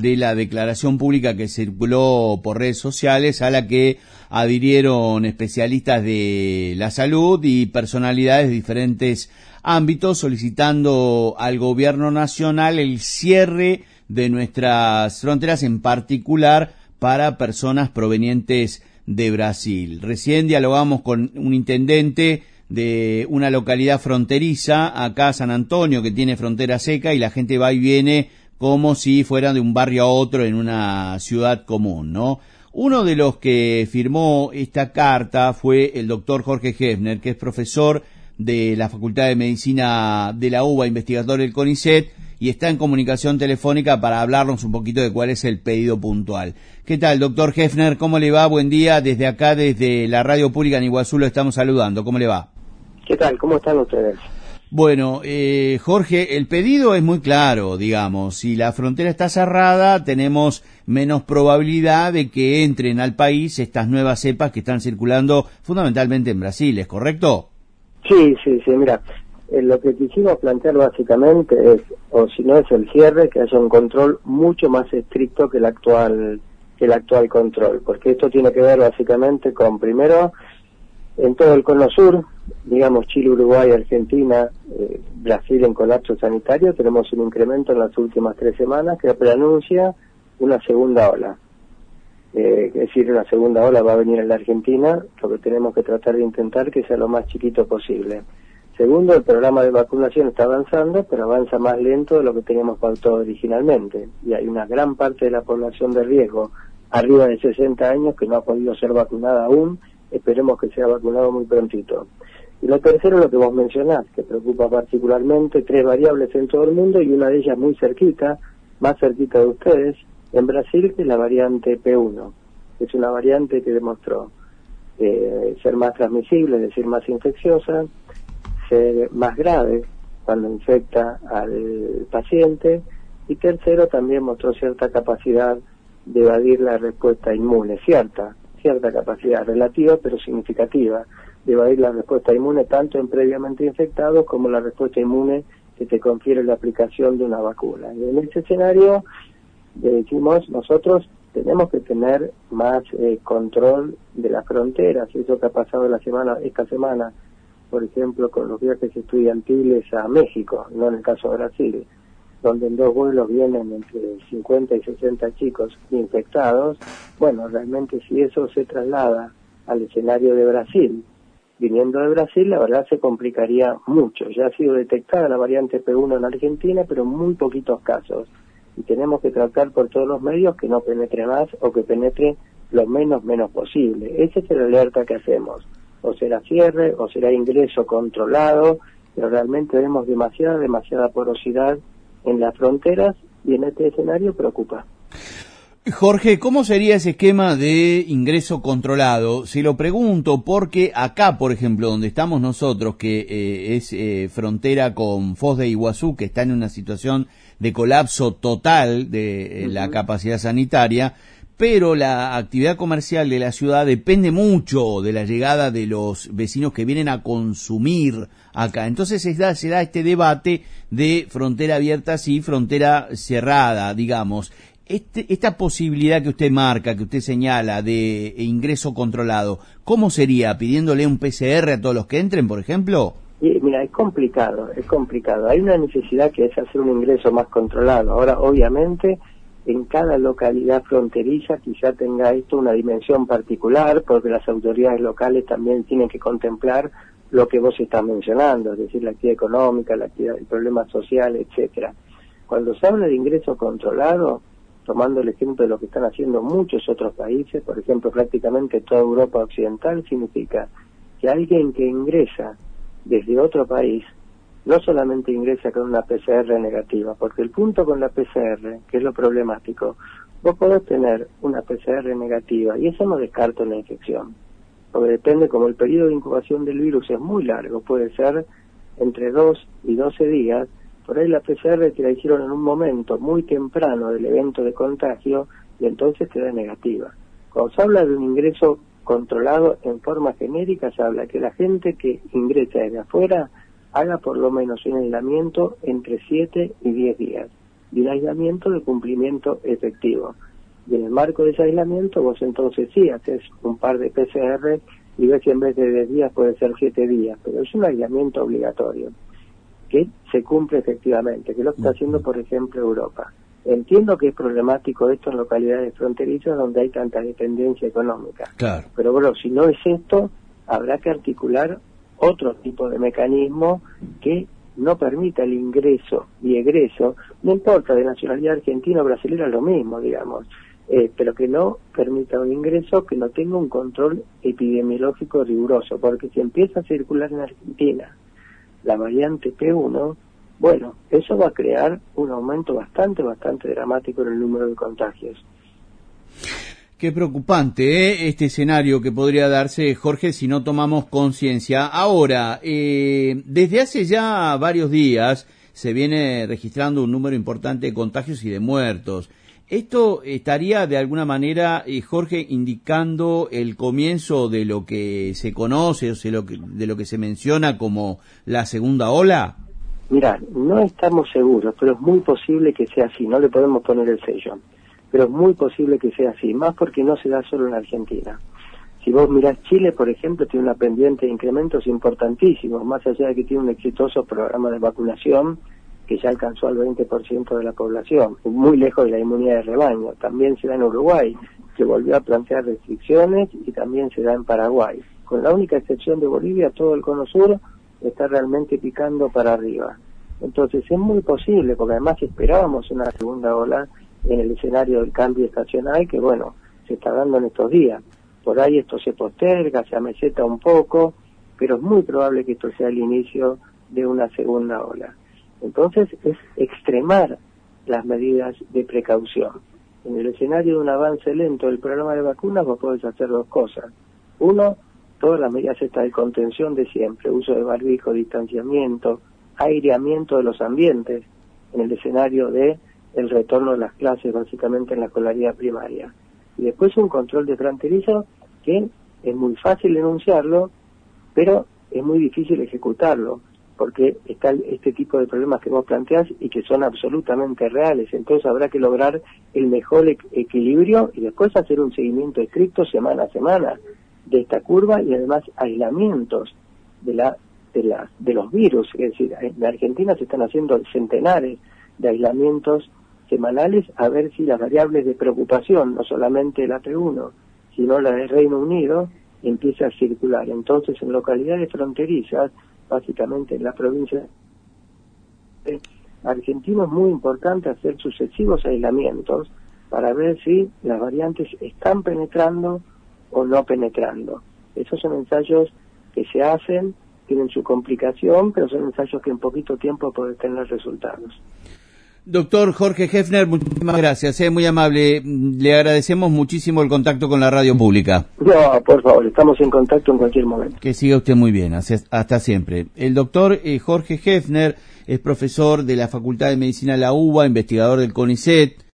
de la declaración pública que circuló por redes sociales, a la que adhirieron especialistas de la salud y personalidades de diferentes ámbitos, solicitando al gobierno nacional el cierre de nuestras fronteras, en particular para personas provenientes de Brasil. Recién dialogamos con un intendente de una localidad fronteriza, acá San Antonio, que tiene frontera seca, y la gente va y viene como si fuera de un barrio a otro en una ciudad común, ¿no? Uno de los que firmó esta carta fue el doctor Jorge Hefner, que es profesor de la Facultad de Medicina de la UBA, investigador del CONICET, y está en comunicación telefónica para hablarnos un poquito de cuál es el pedido puntual. ¿Qué tal, doctor Hefner? ¿Cómo le va? Buen día. Desde acá, desde la radio pública en Iguazú, lo estamos saludando. ¿Cómo le va? ¿Qué tal? ¿Cómo están ustedes? Bueno, Jorge, el pedido es muy claro, digamos. Si la frontera está cerrada, tenemos menos probabilidad de que entren al país estas nuevas cepas que están circulando fundamentalmente en Brasil, ¿es correcto? Sí, mira, lo que quisimos plantear básicamente es, o si no es el cierre, que haya un control mucho más estricto que el actual control, porque esto tiene que ver básicamente con, primero, en todo el cono sur, digamos Chile, Uruguay, Argentina, Brasil en colapso sanitario, tenemos un incremento en las últimas 3 semanas que preanuncia una segunda ola. Es decir, una segunda ola va a venir en la Argentina, lo que tenemos que tratar de intentar que sea lo más chiquito posible. Segundo, el programa de vacunación está avanzando, pero avanza más lento de lo que teníamos pautado originalmente. Y hay una gran parte de la población de riesgo, arriba de 60 años, que no ha podido ser vacunada aún. Esperemos que sea vacunado muy prontito. Y lo tercero, lo que vos mencionás, que preocupa particularmente, 3 variables en todo el mundo y una de ellas muy cerquita, más cerquita de ustedes, en Brasil, que es la variante P1. Es una variante que demostró ser más transmisible, es decir, más infecciosa, ser más grave cuando infecta al paciente, y tercero, también mostró cierta capacidad de evadir la respuesta inmune, cierta capacidad relativa pero significativa de evadir la respuesta inmune tanto en previamente infectados como la respuesta inmune que te confiere la aplicación de una vacuna. Y en ese escenario decimos, nosotros tenemos que tener más control de las fronteras. Eso que ha pasado esta semana, por ejemplo, con los viajes estudiantiles a México, no en el caso de Brasil, donde en 2 vuelos vienen entre 50 y 60 chicos infectados. Bueno, realmente si eso se traslada al escenario de Brasil, viniendo de Brasil, la verdad se complicaría mucho. Ya ha sido detectada la variante P1 en Argentina, pero en muy poquitos casos. Y tenemos que tratar por todos los medios que no penetre más o que penetre lo menos posible. Ese es el alerta que hacemos. O será cierre, o será ingreso controlado, pero realmente vemos demasiada porosidad en las fronteras y en este escenario preocupa. Jorge, ¿cómo sería ese esquema de ingreso controlado? Se lo pregunto porque acá, por ejemplo, donde estamos nosotros, que es frontera con Foz de Iguazú, que está en una situación de colapso total de la capacidad sanitaria, pero la actividad comercial de la ciudad depende mucho de la llegada de los vecinos que vienen a consumir acá. Entonces se da este debate de frontera abierta sí, frontera cerrada, digamos. Esta posibilidad que usted marca, que usted señala de ingreso controlado, ¿cómo sería? ¿Pidiéndole un PCR a todos los que entren, por ejemplo? Y mira, es complicado. Hay una necesidad que es hacer un ingreso más controlado. Ahora, obviamente, en cada localidad fronteriza quizá tenga esto una dimensión particular, porque las autoridades locales también tienen que contemplar lo que vos estás mencionando, es decir, la actividad económica, el problema social, etcétera. Cuando se habla de ingreso controlado, tomando el ejemplo de lo que están haciendo muchos otros países, por ejemplo, prácticamente toda Europa occidental, significa que alguien que ingresa desde otro país no solamente ingresa con una PCR negativa, porque el punto con la PCR, que es lo problemático, vos podés tener una PCR negativa y eso no descarta una infección, porque depende, como el periodo de incubación del virus es muy largo, puede ser entre 2 y 12 días, por ahí la PCR te la hicieron en un momento muy temprano del evento de contagio y entonces te da negativa. Cuando se habla de un ingreso controlado en forma genérica, se habla que la gente que ingresa desde afuera haga por lo menos un aislamiento entre 7 y 10 días. y un aislamiento de cumplimiento efectivo. Y en el marco de ese aislamiento vos entonces sí haces un par de PCR y ves si en vez de 10 días puede ser 7 días, pero es un aislamiento obligatorio que se cumple efectivamente, que lo está haciendo por ejemplo Europa. Entiendo que es problemático esto en localidades fronterizas donde hay tanta dependencia económica, claro. Pero bueno, si no es esto, habrá que articular otro tipo de mecanismo que no permita el ingreso y egreso, no importa de nacionalidad argentina o brasileña, lo mismo, digamos, pero que no permita un ingreso que no tenga un control epidemiológico riguroso, porque si empieza a circular en Argentina la variante P1, bueno, eso va a crear un aumento bastante dramático en el número de contagios. Qué preocupante, este escenario que podría darse, Jorge, si no tomamos conciencia. Ahora, desde hace ya varios días se viene registrando un número importante de contagios y de muertos. ¿Esto estaría de alguna manera, Jorge, indicando el comienzo de lo que se conoce, o sea, de lo que se menciona como la segunda ola? Mirá, no estamos seguros, pero es muy posible que sea así, no le podemos poner el sello, pero es muy posible que sea así, más porque no se da solo en Argentina. Si vos mirás Chile, por ejemplo, tiene una pendiente de incrementos importantísimos, más allá de que tiene un exitoso programa de vacunación que ya alcanzó al 20% de la población, muy lejos de la inmunidad de rebaño. También se da en Uruguay, que volvió a plantear restricciones, y también se da en Paraguay. Con la única excepción de Bolivia, todo el cono sur está realmente picando para arriba. Entonces es muy posible, porque además esperábamos una segunda ola en el escenario del cambio estacional, que bueno, se está dando en estos días. Por ahí esto se posterga, se ameseta un poco, pero es muy probable que esto sea el inicio de una segunda ola. Entonces es extremar las medidas de precaución. En el escenario de un avance lento del programa de vacunas vos podés hacer dos cosas. Uno, todas las medidas estas de contención de siempre, uso de barbijo, distanciamiento, aireamiento de los ambientes, en el escenario de el retorno de las clases básicamente en la escolaridad primaria. Y después un control de fronterizo que es muy fácil enunciarlo, pero es muy difícil ejecutarlo, porque está este tipo de problemas que vos planteás y que son absolutamente reales. Entonces habrá que lograr el mejor equilibrio y después hacer un seguimiento estricto semana a semana de esta curva, y además aislamientos de los virus. Es decir, en Argentina se están haciendo centenares de aislamientos semanales a ver si las variables de preocupación, no solamente la P1, sino la del Reino Unido, empieza a circular. Entonces, en localidades fronterizas, básicamente en la provincia de Argentina, es muy importante hacer sucesivos aislamientos para ver si las variantes están penetrando o no penetrando. Esos son ensayos que se hacen, tienen su complicación, pero son ensayos que en poquito tiempo pueden tener resultados. Doctor Jorge Hefner, muchísimas gracias, muy amable. Le agradecemos muchísimo el contacto con la radio pública. No, por favor, estamos en contacto en cualquier momento. Que siga usted muy bien, hasta siempre. El doctor Jorge Hefner es profesor de la Facultad de Medicina de la UBA, investigador del CONICET.